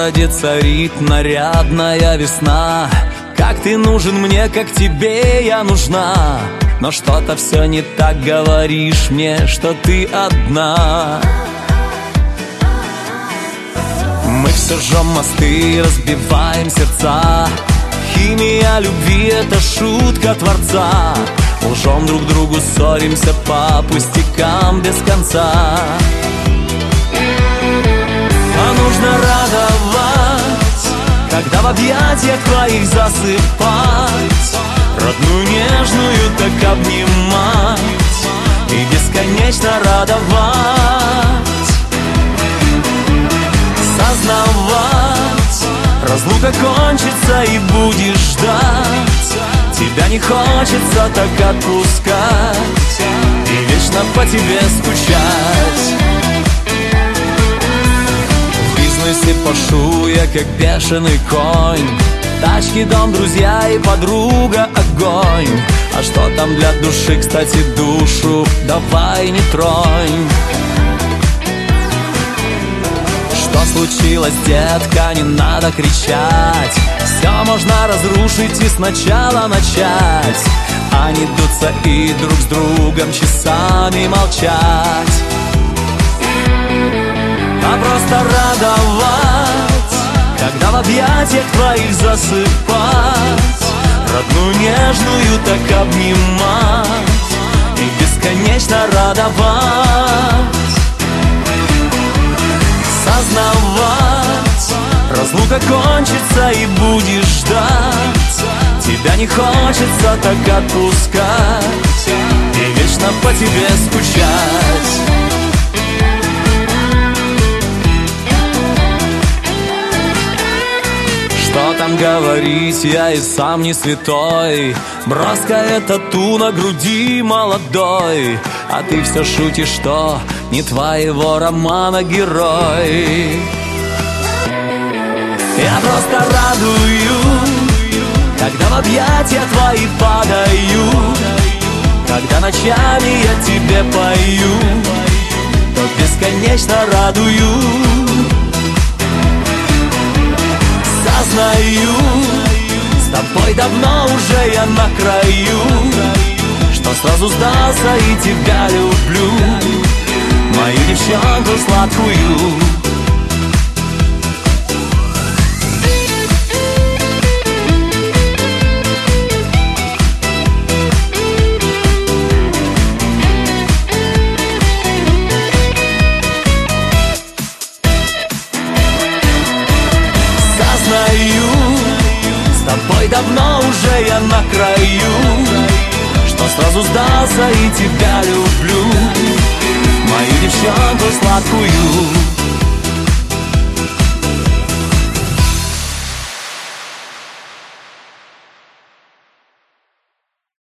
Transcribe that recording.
городе царит нарядная весна. Как ты нужен мне, как тебе я нужна. Но что-то все не так, говоришь мне, что ты одна. Мы все жжем мосты, разбиваем сердца. Химия любви — это шутка Творца. Лжем друг другу, ссоримся по пустякам без конца. А нужно радовать, когда в объятиях твоих засыпать, родную нежную так обнимать и бесконечно радовать. Сознавать, разлука кончится и будешь ждать. Тебя не хочется так отпускать и вечно по тебе скучать. В бизнесе пашу я как бешеный конь. Тачки, дом, друзья и подруга — огонь. А что там для души, кстати, душу давай не тронь. Что случилось, детка, не надо кричать. Все можно разрушить и сначала начать, а не дуться и друг с другом часами молчать. А просто радовать, когда в объятиях твоих засыпать, родную нежную так обнимать и бесконечно радовать. Сознавать, разлука кончится и будешь ждать. Тебя не хочется так отпускать и вечно по тебе скучать. Что там говорить, я и сам не святой. Броская тату на груди молодой. А ты все шутишь, что не твоего романа герой. Я просто радую, когда в объятия твои падаю, когда ночами я тебе пою, то бесконечно радую. Сознаю, с тобой давно уже я на краю, что сразу сдался и тебя люблю, мою девчонку сладкую. Сознаю, с тобой давно уже я на краю, что сразу сдался и тебя люблю, мою девчонку сладкую.